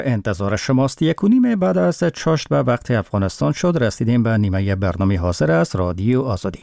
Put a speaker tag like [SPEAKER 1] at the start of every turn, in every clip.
[SPEAKER 1] انتظار شماست. 1:30 بعد از چاشت به وقت افغانستان شد. رسیدیم به نیمه برنامه حاضر است رادیو آزادی.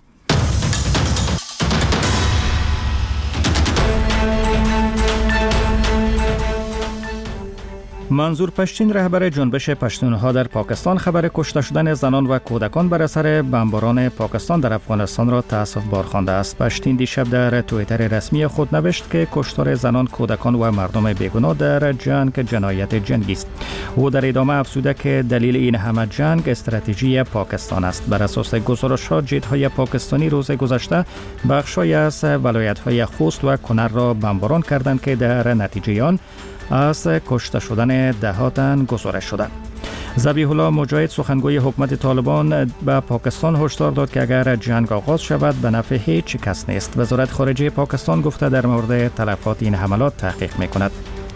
[SPEAKER 1] منظور پشتین رهبر جنبش پشتونها در پاکستان خبر کشته شدن زنان و کودکان بر اثر بمباران پاکستان در افغانستان را تأسف‌بار خوانده است. پشتین دیشب در توییتر رسمی خود نوشت که کشتار زنان، کودکان و مردم بیگناه در جنگ جنایت جنگی است. او در ادامه افزوده که دلیل این همه جنگ استراتژی پاکستان است. بر اساس گزارش‌ها جت‌های پاکستانی روز گذشته بخش‌هایی از ولایت‌های خوست و کنر را بمباران کردند که در نتیجه آن از کشته شدن ده‌ها تن گزارش شده. ذبیح الله مجاهد سخنگوی حکومت طالبان به پاکستان هشدار داد که اگر جنگ آغاز شود به نفع هیچ کس نیست. وزارت خارجه پاکستان گفته در مورد تلفات این حملات تحقیق می‌کند.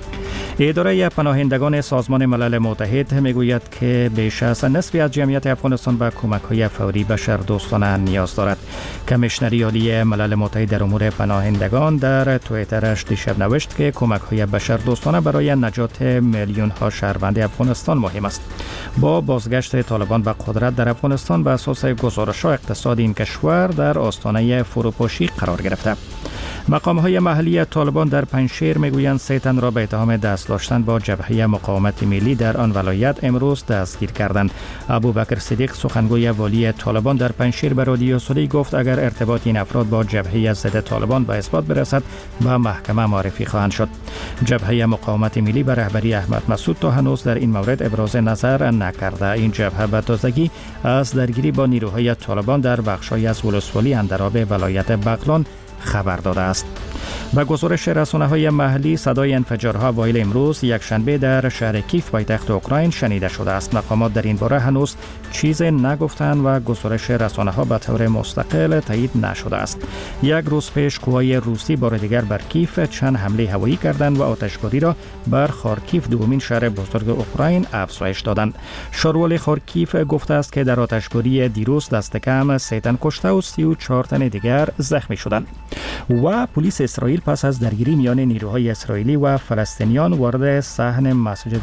[SPEAKER 1] اداره پناهندگان سازمان ملل متحد میگوید که بیش از نصف از جمعیت افغانستان به کمک‌های فوری بشردوستانه نیاز دارد. کمیشنری عالی ملل متحد در امور پناهندگان در توییترش دیشب نوشت که کمک‌های بشردوستانه برای نجات میلیون‌ها شهروند افغانستان مهم است. با بازگشت طالبان به قدرت در افغانستان به اساس گزارش‌ها اقتصاد این کشور در آستانه فروپاشی قرار گرفته. مقام‌های محلی طالبان در پنجشیر میگویند 3 تن را به اتهام دست داشتن با جبهه مقاومت ملی در آن ولایت امروز دستگیر کردند. ابوبکر صدیق سخنگوی والی طالبان در پنجشیر به رادیو آزادی گفت اگر ارتباط این افراد با جبهه ضد طالبان به اثبات برسد به محکمه معرفی خواهند شد. جبهه مقاومت ملی به رهبری احمد مسعود تا هنوز در این مورد ابراز نظر نکرده. این جبهه به تازگی از درگیری با نیروهای طالبان در بخش‌های از ولسوالی اندراب ولایت بغلان خبر داده است. با گزارش رسانه‌های محلی صدای انفجارها اوایل امروز یکشنبه در شهر کیف پایتخت اوکراین شنیده شده است. مقامات در این باره هنوز چیزی نگفتند و گزارش رسانه‌ها به طور مستقل تایید نشده است. یک روز پیش قوای روسی بار دیگر بر کیف چند حمله هوایی کردند و آتشباری را بر خارکیف دومین شهر بزرگ اوکراین افزایش دادند. شاروالی خارکیف گفته است که در آتشباری دیروز دست کم 3 تن کشته و 34 تن دیگر زخمی شدند. و پلیس اسرائیل پس از درگیری میان نیروهای اسرائیلی و فلسطینیان وارد صحن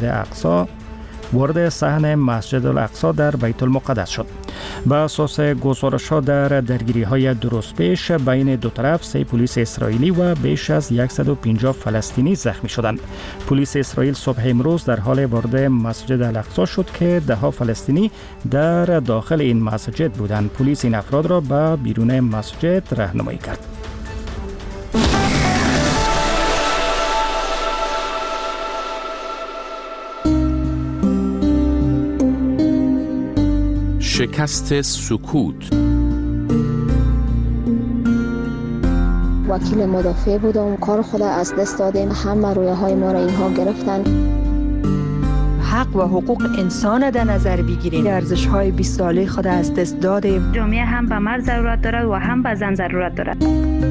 [SPEAKER 1] مسجد الاقصی در بیت المقدس شد. به اساس گزارش‌ها در درگیری‌های درست پیش بین دو طرف 3 پلیس اسرائیلی و بیش از 150 فلسطینی زخمی شدند. پلیس اسرائیل صبح امروز در حال وارد مسجد الاقصی شد که 10 فلسطینی در داخل این مسجد بودند. پلیس این افراد را به بیرون مسجد راهنمایی کرد.
[SPEAKER 2] شکست سکوت.
[SPEAKER 3] وکیل مدافع بودم، کار خود از دست دادیم، همه رویاهای ما را اینها گرفتن.
[SPEAKER 4] حق و حقوق انسان در نظر بگیریم. ارزش‌های 20 ساله خود از دست دادیم.
[SPEAKER 5] جامعه هم به مرد ضرورت دارد و هم به زن ضرورت دارد.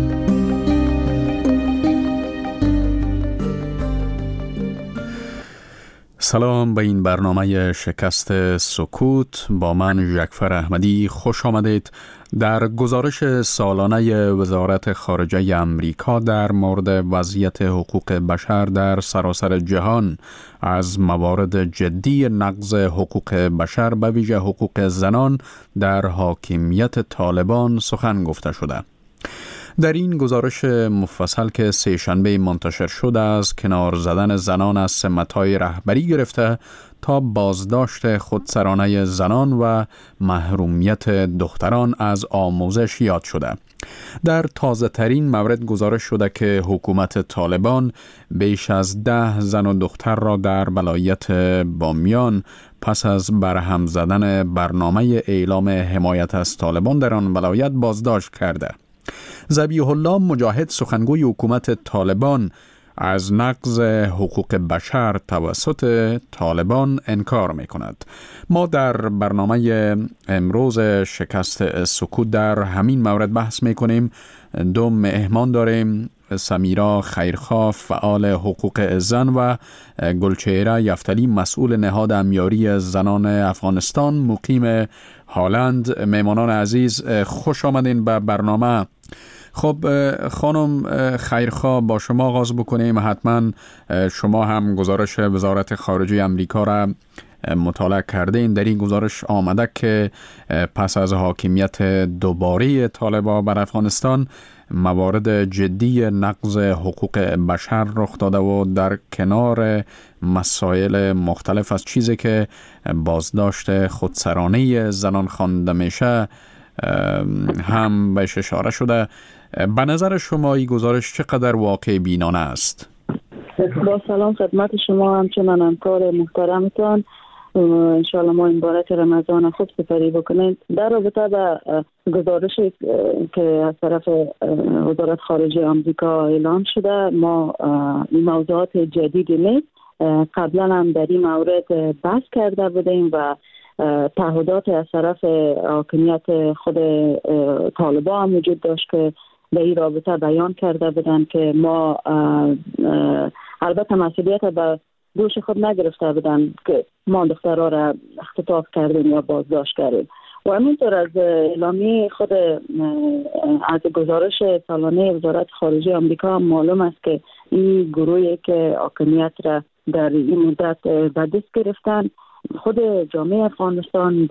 [SPEAKER 2] سلام به این برنامه شکست سکوت. با من جعفر احمدی خوش آمدید. در گزارش سالانه وزارت خارجه امریکا در مورد وضعیت حقوق بشر در سراسر جهان از موارد جدی نقض حقوق بشر به ویژه حقوق زنان در حاکمیت طالبان سخن گفته شده. در این گزارش مفصل که سه‌شنبه منتشر شده از کنار زدن زنان از سمت‌های رهبری گرفته تا بازداشت خودسرانه زنان و محرومیت دختران از آموزش یاد شده. در تازه ترین مورد گزارش شده که حکومت طالبان بیش از 10 زن و دختر را در ولایت بامیان پس از برهم زدن برنامه اعلام حمایت از طالبان در آن ولایت بازداشت کرده. ذبیح الله مجاهد سخنگوی حکومت طالبان از نقض حقوق بشر توسط طالبان انکار می کند. ما در برنامه امروز شکست سکوت در همین مورد بحث می کنیم. 2 مهمان داریم: سمیرا خیرخواه فعال حقوق زن و گلچهره یفتلی مسئول نهاد امیاری زنان افغانستان مقیم هالند. مهمانان عزیز خوش آمدین به برنامه. خب خانم خیرخواه، با شما آغاز بکنیم. حتما شما هم گزارش وزارت خارجه امریکا را مطالعه کرده این. در این گزارش آمده که پس از حاکمیت دوباره طالبان بر افغانستان موارد جدی نقض حقوق بشر رخ داده و در کنار مسائل مختلف از چیزی که بازداشت خودسرانه زنان خوانده میشه هم بهش اشاره شده. به نظر شما این گزارش چقدر واقع بینانه است؟
[SPEAKER 6] با سلام خدمت شما، همچنان همکار محترمتان. انشاءالله ما این بارت رمضان خوب سپری بکنیم. در رابطه با گزارشی که از طرف وزارت خارجه آمریکا اعلام شده، ما این موضوعات جدیدی نیست. قبلا هم در این مورد بحث کرده بودیم و تعهدات از طرف حاکمیت خود طالبان هم وجود داشت که در این رابطه بیان کرده بودن که ما البته مسئولیت به دوش خود نگرفته بودن که ما دخترها را اختطاف کردیم یا بازداشت کردیم. و همینطور از اعلامیه خود از گزارش سالانه وزارت خارجه آمریکا معلوم است که این گروهی که حاکمیت را در این مدت به دست گرفتن، خود جامعه افغانستان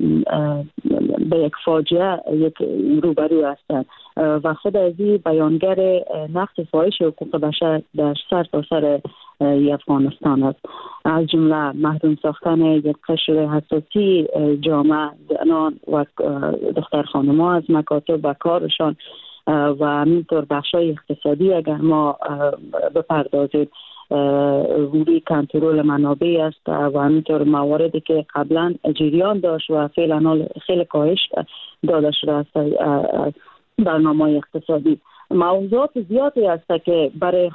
[SPEAKER 6] به یک فاجعه روبرو هستند و خود از این بیانگر نقض فاحش حقوق بشر در سرتاسر افغانستان است، از جمله محروم ساختن یک قشر حساسی جامعه، زنان و دختر خانم‌ها از مکاتب و کارشان و همینطور بخشای اقتصادی اگر ما بپردازیم روی کنترل منابع است و همینطور مواردی که قبلا جریان داشت و فعلا خیلی کاهش داده شده است برنامه اقتصادی. موضوعات زیادی است که برای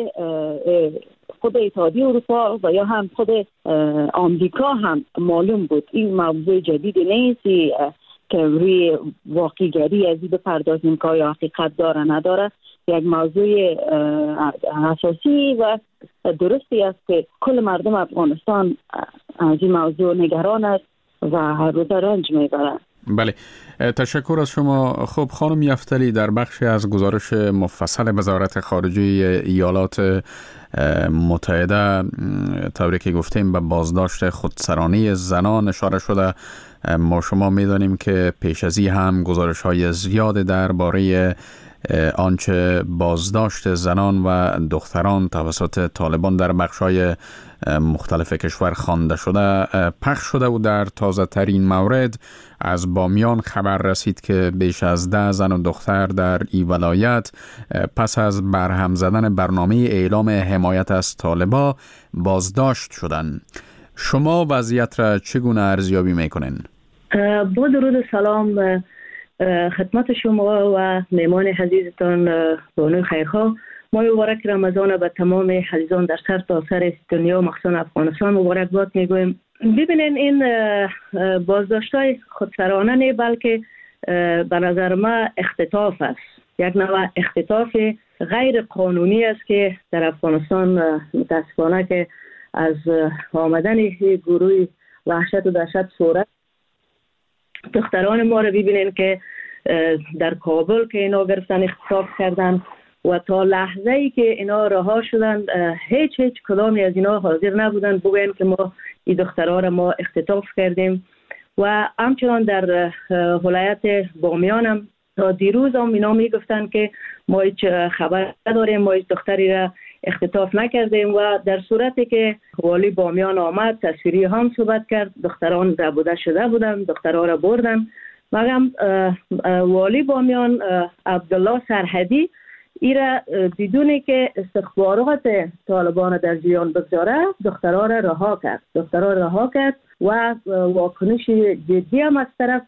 [SPEAKER 6] خود اتحادیه اروپا و یا هم خود آمریکا هم معلوم بود. این موضوع جدیدی نیست که روی واقعیگری از این بپردازیم که آیا حقیقت داره نداره. یک موضوع اساسی و درستی است که کل مردم افغانستان از این موضوع نگران است و هر روز رنج میبرند.
[SPEAKER 2] بله، تشکر از شما. خب خانم یفتلی، در بخشی از گزارش مفصل وزارت خارجه ایالات متحده طوری که گفتیم به بازداشت خودسرانه زنان اشاره شده. ما شما میدانیم که پیش از این هم گزارش‌های زیاد درباره آنچه بازداشت زنان و دختران توسط طالبان در بخش‌های مختلف کشور خوانده شده پخش شده و در تازه ترین مورد از بامیان خبر رسید که بیش از 10 زن و دختر در این ولایت پس از برهم زدن برنامه اعلام حمایت از طالبان بازداشت شدند. شما وضعیت را چگونه ارزیابی میکنین؟
[SPEAKER 7] با درود و سلام خدمت شما و مهمان عزیزتان بانو خیرخواه. ماه مبارک رمضان به تمام عزیزان در سر تا سر دنیا مخصوصا افغانستان مبارک باد میگویم. ببینین این بازداشت‌های خودسرانه نه بلکه به نظر من اختطاف است، یک نوع اختطاف غیر قانونی است که در افغانستان متاسفانه که از آمدن گروه وحشت و دهشت صورت دختران ما رو ببینین که در کابل که اینا گرفتن اختطاف کردن و تا لحظه ای که اینا رها شدن هیچ کدامی از اینا حاضر نبودن بگوین که ما این دخترها را ما اختطاف کردیم. و همچنان در ولایت بامیان هم تا دیروز هم اینا میگفتن که ما هیچ خبر نداریم، ما هیچ دختری را اختطاف نکردیم. و در صورتی که والی بامیان آمد تصویری هم صحبت کرد، دختران ربوده شده بودن، دخترها را بردن. مگم والی بامیان عبدالله سرحدی ایره بدونی که استخبارات طالبان در جریان بگذاره دخترها را رها کرد و واکنش جدی هم از طرف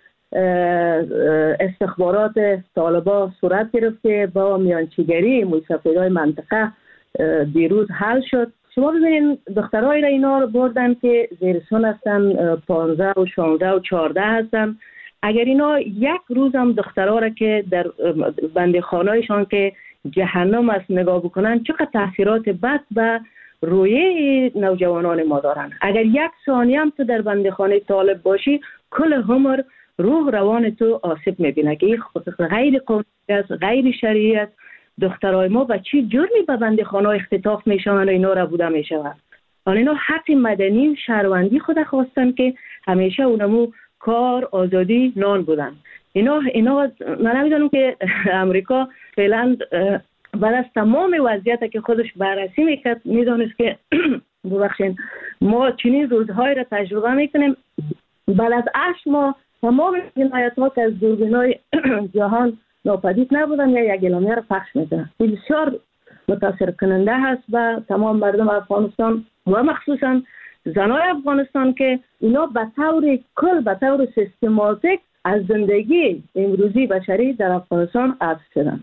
[SPEAKER 7] استخبارات طالبان صورت گرفت که با میانچیگری موسفیدهای منطقه دیروز حل شد. شما ببینید دخترهای را اینا رو بردن که زیر سن هستن، 15 و 16 و 14 هستن. اگر اینا یک روز هم دخترها را که در بندیخانه‌شان که جهنم است نگاه بکنن، چقدر تاثیرات بد به روی نوجوانان ما دارن. اگر یک ثانیه هم تو در بندیخانه طالب باشی کل عمر روح روان تو آسیب میبینه که این غیر قانونی است، غیر شرعی است. دخترای ما به چی جرمی به بندخانه اختطاف میشوند و اینا را بوده میشود. حالا اینا حق مدنی شهروندی خود خواستن که همیشه اونمو کار، آزادی، نان بودن. اینا من نمیدونم که امریکا فعلا بعد از تمام وضعیت که خودش بررسی میکرد میدونست که ببخشید ما چنین روزهای را تجربه میکنیم. بعد از 8 ماه تمام جنایت‌ها که از دوربین‌های جهان ناپدید نبودن یا یک اعلامیه را پخش میکنن. بسیار متاثر کننده هست به تمام مردم افغانستان و مخصوصا زنای افغانستان که اینا به طور کل، به طور سیستماتیک از زندگی امروزی بشری در افغانستان حذف شدن.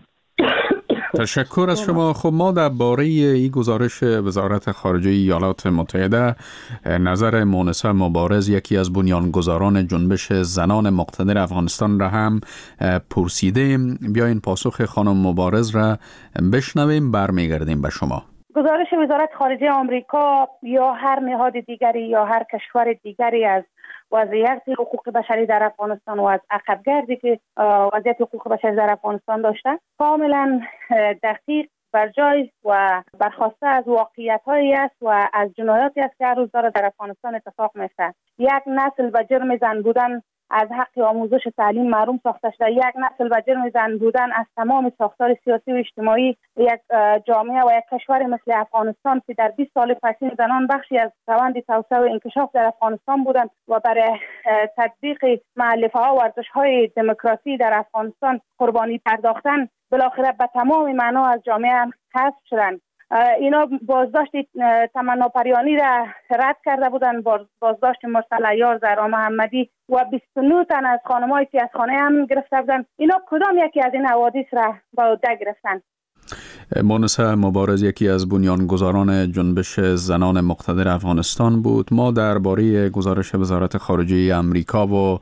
[SPEAKER 2] تشکر از شما. خب ما درباره این گزارش وزارت خارجه ایالات متحده نظر مونسه مبارز، یکی از بنیانگذاران جنبش زنان مقتدر افغانستان را هم پرسیدیم. بیاین پاسخ خانم مبارز را بشنویم، برمیگردیم به شما.
[SPEAKER 5] گزارش وزارت خارجه آمریکا یا هر نهاد دیگری یا هر کشور دیگری از وضعیت حقوق بشری در افغانستان و از عقبگردی که وضعیت حقوق بشری در افغانستان داشته کاملا دقیق بر جای و برخواسته از واقعیت‌هایی است و از جنایاتی است که هر روز داره در افغانستان اتفاق میفته. یک نسل به جرم زن بودن از حق آموزش تعلیم محروم ساخته شده، یک نسل به جرم زن بودن از تمام ساختار سیاسی و اجتماعی یک جامعه و یک کشور مثل افغانستان که در 20 سال پسین زنان بخشی از روند توسعه و انکشاف در افغانستان بودند و برای تطبیق مؤلفه‌ها و ارزش‌های دموکراسی در افغانستان قربانی پرداختن، بالاخره به تمام معنا از جامعه حذف شدند. اینا بازداشت تمنا پریانی را رد کرده بودند، بازداشت مرسل عیار، زهرا محمدی و 29 تن از خانم‌های که از خانه هم گرفته بودند. اینا کدام یکی از این حوادث را به عهده گرفتند؟
[SPEAKER 2] مونسه مبارز یکی از بنیانگذاران جنبش زنان مقتدر افغانستان بود. ما درباره گزارش وزارت خارجه امریکا و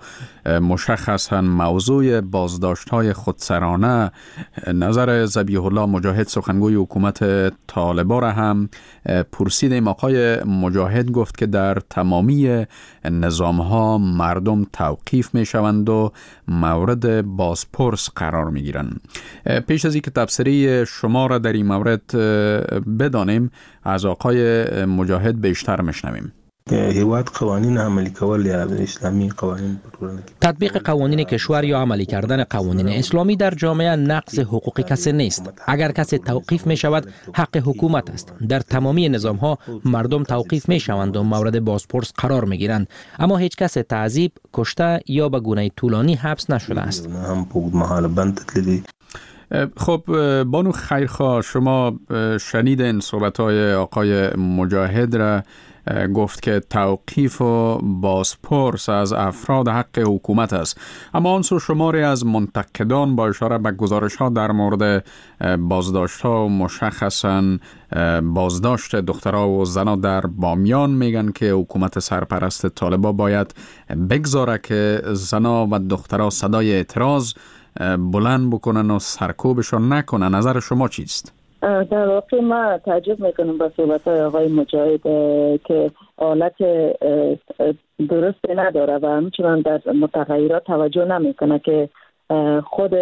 [SPEAKER 2] مشخصاً موضوع بازداشت‌های خودسرانه نظر ذبیح الله مجاهد سخنگوی حکومت طالبان را هم پرسیدیم. آقای مجاهد گفت که در تمامی نظام‌ها مردم توقیف می‌شوند و مورد بازپرس قرار می‌گیرند. پیش از اینکه تبصره شما را در این مورد بدانیم، از آقای مجاهد بیشتر میشنویم.
[SPEAKER 8] هیواد قوانین عملی کول یا اسلامی قوانین
[SPEAKER 9] تطبیق قوانین کشور یا عملی کردن قوانین اسلامی در جامعه نقض حقوق کسی نیست. اگر کسی توقیف می شود حق حکومت است. در تمامی نظام ها مردم توقیف می شوند و مورد بازپرس قرار می گیرند، اما هیچ کس تعذیب، کشته یا به گونه طولانی حبس نشده است.
[SPEAKER 8] هم بود محال بند تدلیلی.
[SPEAKER 2] خب بانو خیرخواه، شما شنیدین صحبت‌های آقای مجاهد را، گفت که توقیف و بازپرس از افراد حق حکومت است، اما آن سو شماری از منتقدان با اشاره به گزارش‌ها در مورد بازداشت‌ها و مشخصاً بازداشت دخترها و زنها در بامیان میگن که حکومت سرپرست طالبان باید بگذاره که زنها و دخترها صدای اعتراض بلند بکنن و سرکوبشون نکنن. نظر شما چیست؟
[SPEAKER 6] در واقع ما تعجب میکنم با صحبت‌های آقای مجاهد که حالت درست نداره و همچنان در متغیرات توجه نمیکنه که خود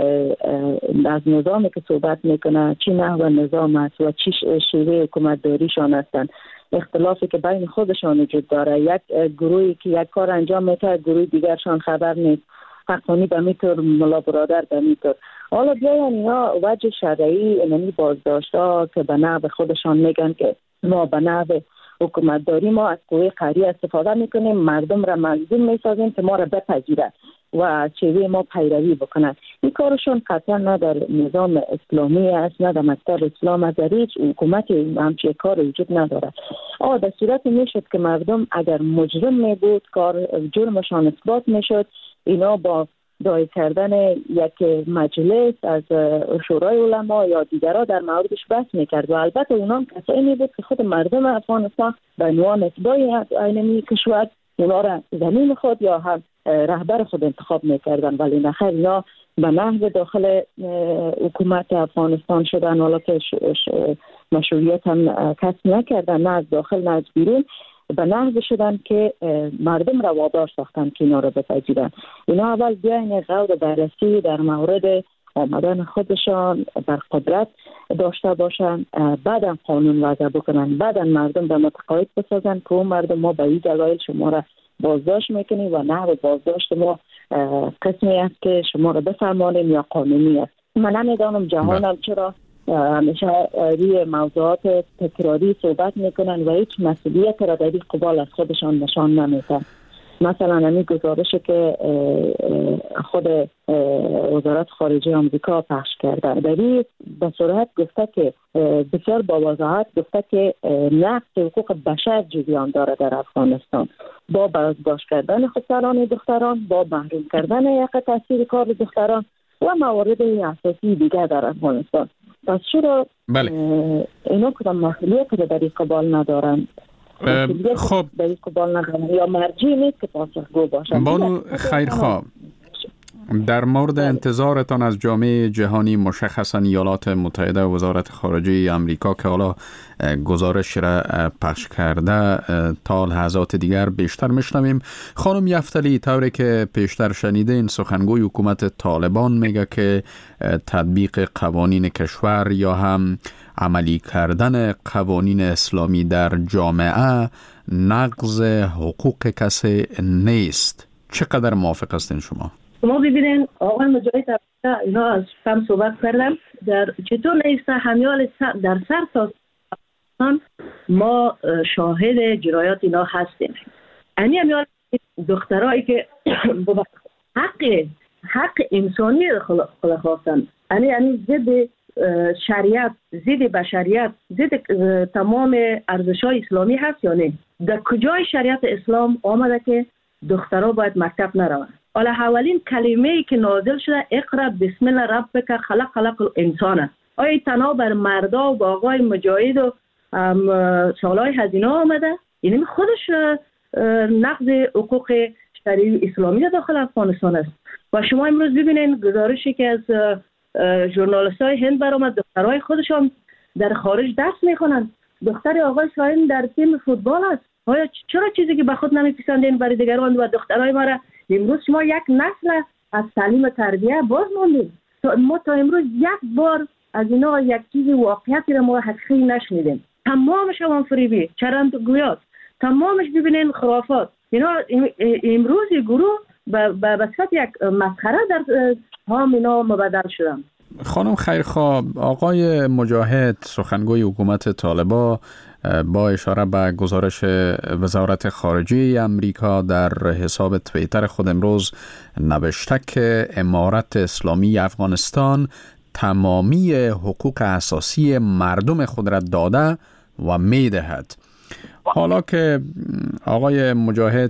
[SPEAKER 6] از نظامی که صحبت میکنه چی نحو نظام است و چی شیوه حکومت داریشان هستند. اختلافی که بین خودشان وجود داره، یک گروهی که یک کار انجام میده گروه دیگرشان خبر نیست، حقانی به میتور، ملا برادر به میتور. حالا بیاین اینا وجه شرعی اینمی بازداشت ها که به نحو خودشان میگن که ما به نحو حکومت داری ما از قوه قهری استفاده میکنیم، مردم را مظلوم میسازیم که ما را بپذیرند و چیوه ما پیروی بکنند. این کارشون قطعا نه در نظام اسلامی است، نه در مکتب اسلام است، در هیچ حکومت همچین کار وجود نداره. در صورت میشد که مردم اگر مجرم می بود کار جرمشان اثبات میشد، اینا با دایر کردن یک مجلس از شورای علما یا دیگرها در موردش بحث میکرد و البته اونا کسایی می بود که خود مردم افغانستان به عنوان اتباعی اینمی کشور اونا را زمین خود یا هم رهبر خود انتخاب میکردن، ولی نخیر اینا به نحو داخل حکومت افغانستان شدن، حالا که مشروعیت هم کسب نکردن، نه از داخل نه از بیرون. به نحو شدن که مردم را وادار ساختن که اینا را بپذیرن. اینا اول بیاین غور بررسی در مورد آمدن خودشان بر قدرت داشته باشن، بعدم قانون وضع بکنن، بعدم مردم را متقاعد بسازن که اون مردم ما به این دلایل شما را بازداشت میکنیم و نحو بازداشت ما قسمی است که شما را بفرمانیم یا قانونی است. من نمیدانم جهانم چرا همیشه روی موضوعات تکراری صحبت میکنن و هیچ مسئولیت را در این قبال از خودشان نشان نمیدن. مثلا همین گزارشی که خود وزارت خارجه آمریکا پخش کرده در این به صورت گفته که بسیار با وضاحت گفته که نقض حقوق بشر جریان داره در افغانستان، با بازداشت کردن خسران دختران، با محروم کردن حق تحصیل کار دختران و موارد اساسی دیگر در افغانستان. پس چرا اینا کدام مسئولیت رو در این قبال ندارن؟
[SPEAKER 2] خب
[SPEAKER 6] در این قبال ندارن یا مرجعی نیست که پاسخگو باشن؟
[SPEAKER 2] بانو خیرخواه، در مورد انتظارتان از جامعه جهانی، مشخصا ایالات متحده و وزارت خارجه امریکا که حالا گزارش را پخش کرده، تا لحظات دیگر بیشتر میشنویم. خانم یفتلی، طوری که پیشتر شنیدین، سخنگوی حکومت طالبان میگه که تطبیق قوانین کشور یا هم عملی کردن قوانین اسلامی در جامعه نقض حقوق کسی نیست. چقدر موافق هستین شما؟
[SPEAKER 7] ما ببینین آقای مجاهد اینا از کم صحبت کردم در چطور نیست همیال در سر تا ما شاهد جرایات اینا هستیم. همیال دخترایی که حق انسانی خلا خواستن، یعنی ضد شریعت، ضد بشریت، ضد تمام ارزش‌های اسلامی هست یا نه؟ در کجای شریعت اسلام آمده که دخترها باید مکتب نروند؟ حالا اولین کلمه‌ای که نازل شده اقرا بسم الله ربک خلق الانسان، آیا تنها بر مردا و آقای مجاهد و سالهای هزینه آمده؟ یعنی خودش نقض حقوق شرعی اسلامی داخل افغانستان است. و شما امروز ببینید گزارشی که از ژورنالیست‌های هند برآمد، دخترای خودشان در خارج درس میخونن. دختر آقای اسرائیل در تیم فوتبال است. آیا چرا چیزی که به خود نمیپسندین برای دیگران و دخترای ما را امروز شما یک نسل از تعلیم تربیه باز موندیم؟ ما تا امروز یک بار از اینا یک چیزی واقعیتی را ما حقیقی نشنیدیم. تمامش هم فریبی، چرندگویات، تمامش ببینین خرافات. اینا امروز گروه به صورت یک مسخره در هم اینا مبدل شدن.
[SPEAKER 2] خانم خیرخواه، آقای مجاهد سخنگوی حکومت طالبان با اشاره به گزارش وزارت خارجه امریکا در حساب توییتر خود امروز نوشته که امارت اسلامی افغانستان تمامی حقوق اساسی مردم خود را داده و میدهد. حالا که آقای مجاهد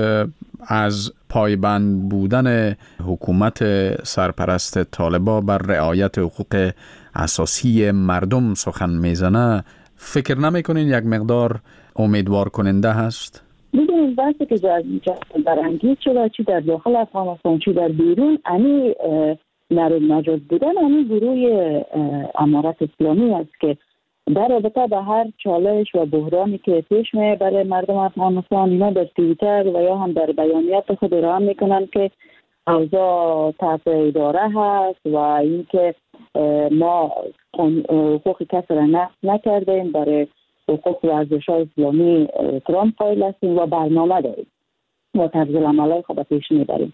[SPEAKER 2] از پایبند بودن حکومت سرپرست طالبان بر رعایت حقوق اساسی مردم سخن میزنه، فکر نمیکنین یک مقدار امیدوار کننده هست؟
[SPEAKER 6] میدونید بحثی که برانگیز شده چی در داخل افغانستان چی در بیرون، یعنی نجات بودن یعنی گروه امارت اسلامی است که در رابطه به هر چالش و بحرانی که پیش میاد برای مردم افغانستان، اینا در توییتر و یا هم در بیانیات خود اعلام میکنن که اوضاع تحت اداره هست و اینکه ما حقوق کسی را نقض نکردیم، برای حقوق و ارزش‌های اسلامی احترام قائل هستیم و برنامه داریم و طرز العمل‌های خود پیش میبریم.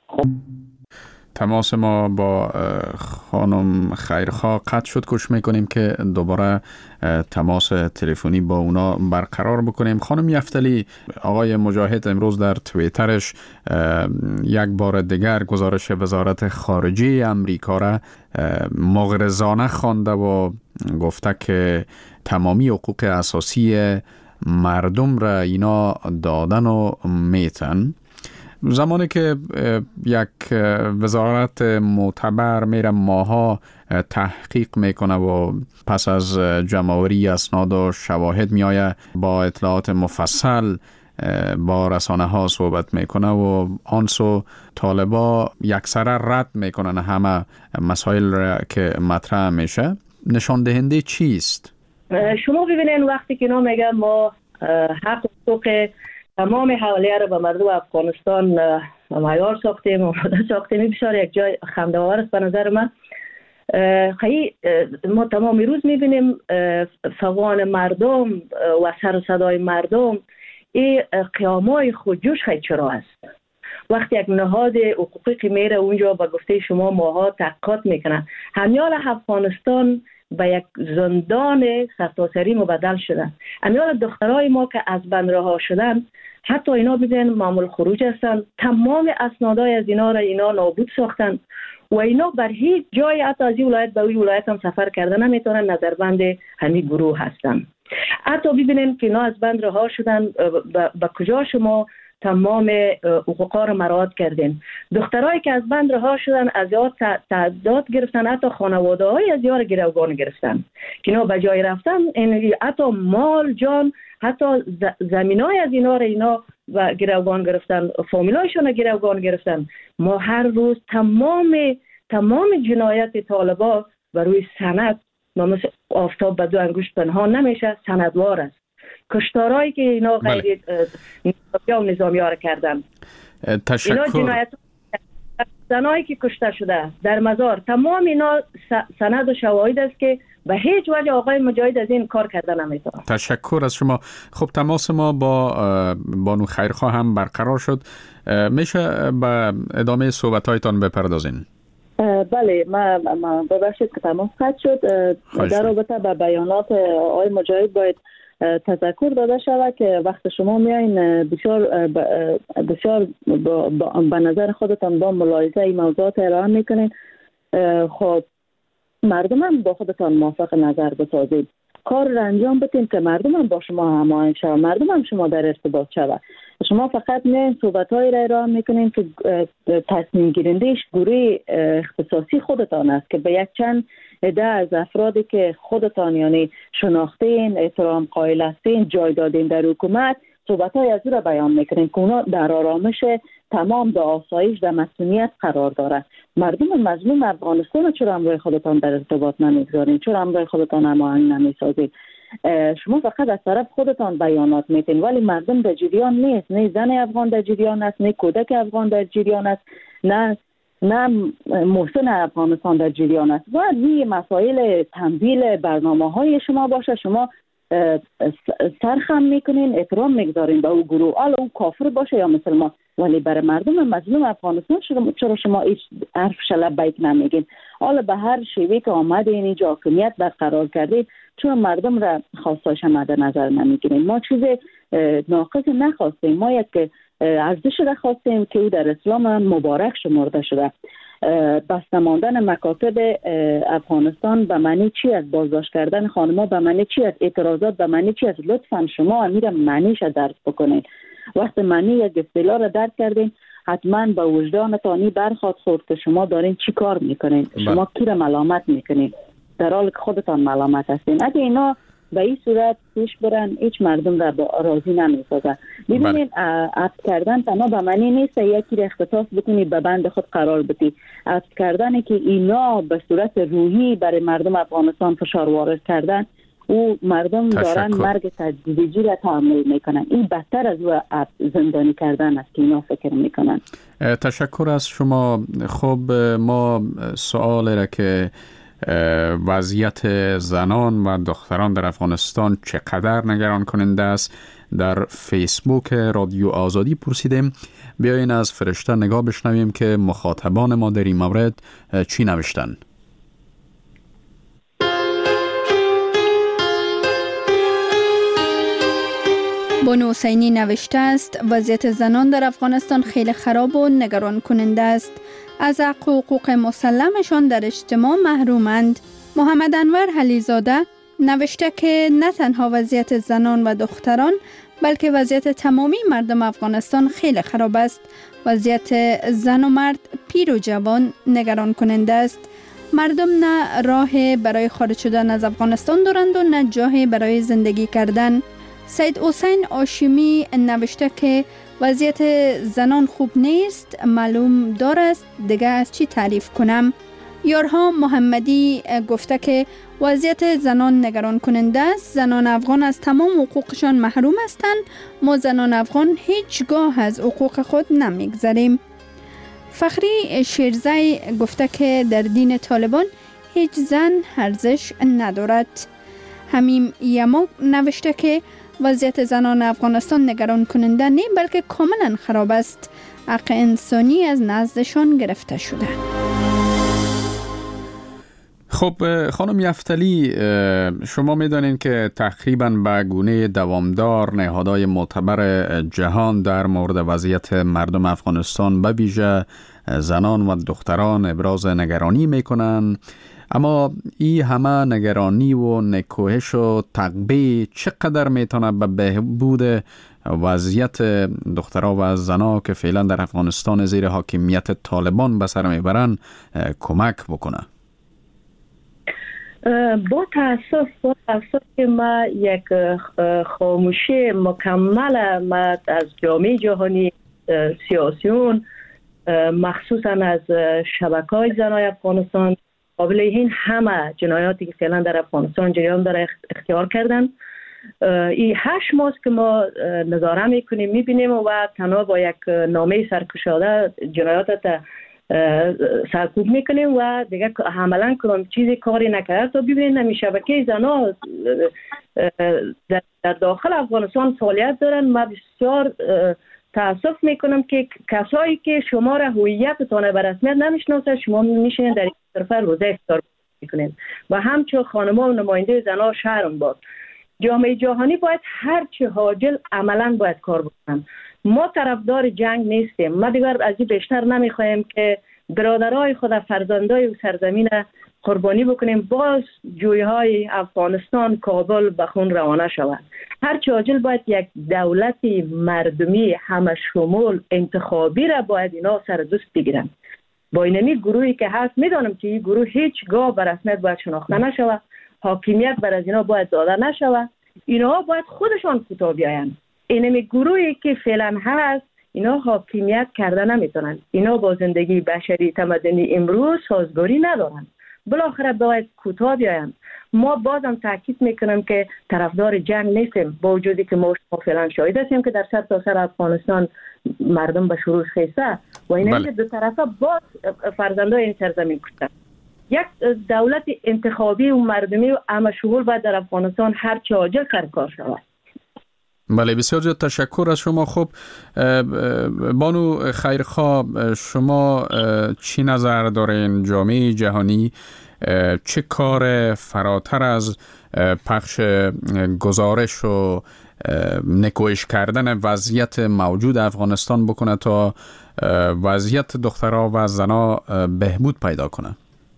[SPEAKER 2] تماس ما با خانم خیرخواه قطع شد. کوشش میکنیم که دوباره تماس تلفنی با اونا برقرار بکنیم. خانم یفتلی، آقای مجاهد امروز در توییترش یک بار دیگر گزارش وزارت خارجه امریکا را مغرضانه خوانده و گفته که تمامی حقوق اساسی مردم را اینا دادن و میتن. زمانی که یک وزارت معتبر میره ماها تحقیق میکنه و پس از جمع‌آوری اسناد و شواهد میآیه با اطلاعات مفصل با رسانه ها صحبت میکنه و آنسو طالبا یکسره رد میکنن همه مسائل را که مطرح میشه، نشان دهنده چیست؟
[SPEAKER 7] شما ببینید وقتی که اینا میگن ما حق و حقوق تمام حوالیه را به مردم افغانستان معیار ساختیم و ساختیم. بسیار یک جای خنده‌آور است به نظر من. ما تمام روز می‌بینیم فغان مردم و سر و صدای مردم، این قیامای خودجوش خیلی چرا است. وقتی یک نهاد حقوقی که میره اونجا به گفته شما ماها تحقیقات میکنن، همیال افغانستان به یک زندان سرتاسری مبدل شدن. همیال دخترای ما که از بند رها شدن، حتی اینا ببین معمول خروج هستن، تمام اسنادای از اینا را اینا نابود ساختن و اینا بر هیچ جای حتی از این ولایت به اون ولایت هم سفر کرده نمیتونن، نظربند همین گروه هستن. حتی ببینیم که اینا از بند رها شدن، به کجا شما تمام حقوقا رو مراعات کردین. دخترایی که از بند رها شدن از یاد تعداد گرفتن، حتی خانواده های از یاد گروگان گرفتن که اینا به جای رفتن، حتی مال جان، حتی زمینای از اینا رو اینا و گروگان گرفتن، فامیلایشون رو گروگان گرفتن. ما هر روز تمام جنایت طالبا بر روی سند، ما مثل آفتاب به دو انگشت پنهان نمیشه، سندوار است. کشتارهایی که اینا غیر نظامی ها را کردن،
[SPEAKER 2] تشکر.
[SPEAKER 7] اینا جنایت زنایی که کشته شده در مزار، تمام اینا سند و شواهد است که به هیچ وجه آقای مجاهد از این کار کرده نمیتونه.
[SPEAKER 2] تشکر از شما. خب تماس ما با بانو خیرخواه هم برقرار شد. میشه به ادامه صحبت‌هایتان بپردازین؟
[SPEAKER 6] بله، ما ببخشید که تماس قطع شد. در رابطه با بیانات آقای مجاهد باید تذکر داده شود که وقت شما میایین بسیار به نظر خودتان با ملاحظه این موضوعات ارائه میکنین، خب مردم هم با خودتان موافق نظر بسازید، کار را انجام بدین که مردم هم با شما هماهنگ شود، مردم هم شما در ارتباط شود. شما فقط میایین صحبت‌هایی را ارائه میکنین که تصمیم گیرنده‌اش گروه اختصاصی خودتان است که به یک چند عده از افرادی که خودتان یعنی شناختین، احترام قائل هستین، جای دادین در حکومت، صحبت‌های از او را بیان میکنین که اونا در آرامش تمام، در آسایش، در مسئولیت قرار داره. مردم مظلوم افغانستان چرا همراه خودتان در ارتباط نمیگذارین؟ چرا همراه خودتان هماهنگ نمیسازید؟ شما فقط از طرف خودتان بیانات میتین ولی مردم در جریان نیست. نه زن افغان در جریان است، نه کودک افغان در جریان است، نه محسن افغانستان در جریان است. باید این مسائل تنبیل برنامه‌های شما باشه. شما سرخم میکنین، احترام میگذارین به او گروه، حالا او کافر باشه یا مسلمان، ولی برای مردم مظلوم افغانستان چرا شما هیچ حرف شلبیک نمیگین؟ حالا به هر شیوه که آمدین اینجا حاکمیت برقرار کردید، چون مردم را خواستاش مد نظر نمیگیرین. ما چیز ناقص نخواستیم، ما یک ارزش را خواستیم که او در اسلام مبارک شمرده شده. بسته ماندن مکاتب افغانستان به معنی چی است؟ بازداشت کردن خانم‌ها به معنی چی است؟ اعتراضات به معنی چی است؟ لطفاً شما امیر معنیش درک بکنید. وقتی معنی یک اصطلاح را درک کردین، حتما به وجدانتان برخواد خورد که شما دارین چی کار میکنین، شما کی را ملامت میکنین در حالی که خودتان ملامت هستین. اگه اینا به این صورت پیش برن، هیچ مردم را راضی نمیسازه. ببینید عفو کردن تنها به معنی نیست یکی را اختصاص بکنید به بند خود قرار بدید. عفو کردنه که اینا به صورت روحی برای مردم افغانستان فشار وارد کردن، او مردم دارن مرگ تدریجی را تحمل میکنن. این بدتر از او زندانی کردن است که اینا فکر میکنن.
[SPEAKER 2] تشکر از شما. خب ما سوال را که وضعیت زنان و دختران در افغانستان چقدر نگران کننده است در فیسبوک رادیو آزادی پرسیدیم. بیاین از فرشته نگاه بشنویم که مخاطبان ما در این مورد چی نوشتن.
[SPEAKER 10] بانو حسینی نوشته است وضعیت زنان در افغانستان خیلی خراب و نگران کننده است. از حق و حقوق مسلمشان در اجتماع محرومند. محمد انور علیزاده نوشته که نه تنها وضعیت زنان و دختران بلکه وضعیت تمامی مردم افغانستان خیلی خراب است. وضعیت زن و مرد، پیر و جوان نگران کننده است. مردم نه راه برای خارج شدن از افغانستان دارند و نه جای برای زندگی کردن. سید حسین آشیمی نوشته که وضعیت زنان خوب نیست، معلوم دارست، دیگه از چی تعریف کنم. یارها محمدی گفته که وضعیت زنان نگران کننده است. زنان افغان از تمام حقوقشان محروم هستند. ما زنان افغان هیچگاه از حقوق خود نمیگذریم. فخری شیرزی گفته که در دین طالبان هیچ زن ارزش ندارد. حمیم یماک نوشته که وضعیت زنان افغانستان نگران کننده نه بلکه کاملا خراب است. حق انسانی از نزدشان گرفته شده.
[SPEAKER 2] خب خانم یفتلی، شما میدانید که تقریبا به گونه دوامدار نهادهای معتبر جهان در مورد وضعیت مردم افغانستان به ویژه زنان و دختران ابراز نگرانی میکنن، اما این همه نگرانی و نکوهش و تقبیه چقدر میتونه به بهبود وضعیت دخترها و زنها که فعلا در افغانستان زیر حاکمیت طالبان به سر میبرن کمک بکنه؟
[SPEAKER 7] با تاسف که ما یک خاموشی مکمل ما از جامعه جهانی سیاسیون مخصوصا از شبکه‌های زنای افغانستان قابل این همه جنایاتی که فعلا در افغانستان جریان داره اختیار کردن. این 8 ماه که ما نظاره میکنیم میبینیم و تنها با یک نامه سرکشاده جنایات سرکوب میکنیم و دیگه عملا کدام چیزی کاری نکرد. تا ببینید نمی شبکه زنا در داخل افغانستان فعالیت دارن. ما بسیار تاسف میکنم که کسایی که شما را هویتتان به رسمیت نمیشناسه شما میشین در این طرف روزه افطار میکنید و همچون خانم‌ها و نماینده زنها شهرم باد. جامعه جهانی باید هر چه عاجل عملا باید کار بکنن. ما طرفدار جنگ نیستیم. ما دیگر از این بیشتر نمیخوایم که برادرای خود فرزندای سرزمین قربانی بکنیم باز جویهای افغانستان کابل به خون روانه شود. هر چه عاجل باید یک دولتی مردمی همه شمول انتخابی را باید اینا سر دوست بگیرن. با اینمی گروهی که هست میدانم که این گروه هیچگاه به رسمیت باید شناخته نشود، حاکمیت بر از اینا باید داده نشود. اینا باید خودشان کوتاه بیاین. اینمی گروهی که فعلا هست اینا حاکمیت کرده نمیتونن. اینا با زندگی بشری تمدنی امروز سازگاری ندارن. بالاخره باید کوتاه بیاین. ما بازم تاکید میکنم که طرفدار جنگ نیستیم، با وجودی که ما فعلا شاهد هستیم که در سرتاسر افغانستان مردم به شروع خیسته و اینا که دو طرفه باز فرزندای این سرزمین کشتن. یک دولت انتخابی و مردمی و همه شمول باید در افغانستان هر چه عاجل سرکار شود.
[SPEAKER 2] بله، بسیار زیاد تشکر از شما. خب بانو خیرخواه، شما چی نظر دارین؟ جامعه جهانی چه کار فراتر از پخش گزارش و نکوهش کردن وضعیت موجود افغانستان بکنه تا وضعیت دخترها و زنها بهبود پیدا کنه؟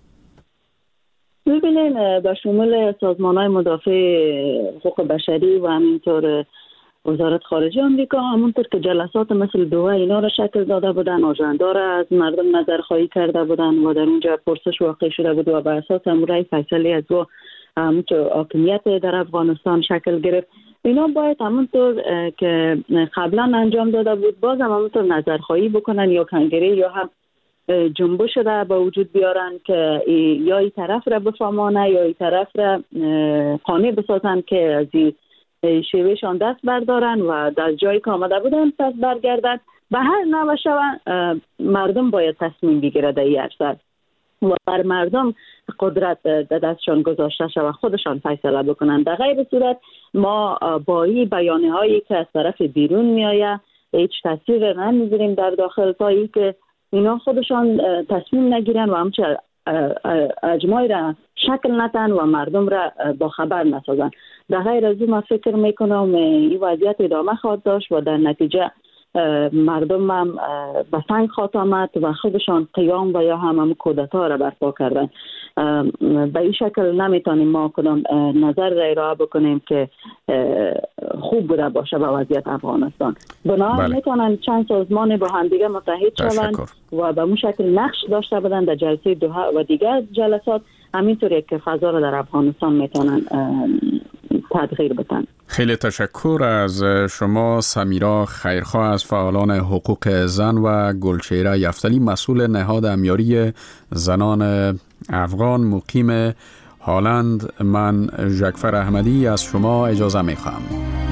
[SPEAKER 6] ببینین به شمول سازمان‌های مدافع حقوق بشری و همینطور وزارت خارجه آمریکا همونطور که جلسات مثل دوحه اینا را شکل داده بودن، آژاندا را از مردم نظرخواهی کرده بودن و در اونجا پرسش واقع شده بود و بر اساس امور فیصله از او همونطور حاکمیت در افغانستان شکل گرفت. اینا باید همونطور که قبلا انجام داده بود باز همونطور نظرخواهی بکنن یا کنگره یا هم جنبش را به وجود بیارن که یا این طرف را بفهمانه یا این طرف را قانع بسازن که از این شیوهشان دست بردارن و در جایی که آمده بودن پس برگردن. به هر نوع شود مردم باید تصمیم بگیره در این عرصه و بر مردم قدرت در دستشان گذاشته شود خودشان فیصله بکنن. در غیر صورت ما با این بیانیه هایی که از طرف بیرون میآید هیچ تاثیر نمیذاریم در داخل تا ای که اینا خودشان تصمیم نگیرن و همچنین اجماعی را شکل ندن و مردم را با خبر نسازن. در غیر از این من فکر میکنم این وضعیت ادامه خواهد داشت و در نتیجه مردم هم به سنگ خواهد آمد و خودشان قیام و یا هم کودتا را برپا کردن. به این شکل نمیتونیم ما کدام نظر را ارائه بکنیم که خوب بوده باشه به وضعیت افغانستان. بنابراین میتونن چند سازمان با هم دیگه متحد شوند و به اون شکل نقش داشته بودن در جلسه دوحه و دیگر جلسات، همینطوری که فضا را در افغانستان میتونن تغییر بدن.
[SPEAKER 2] خیلی تشکر از شما سمیرا خیرخواه از فعالان حقوق زن و گلچهره یفتلی مسئول نهاد امیاری زنان افغان مقیم هلند، من ژکفر احمدی از شما اجازه می‌خوام.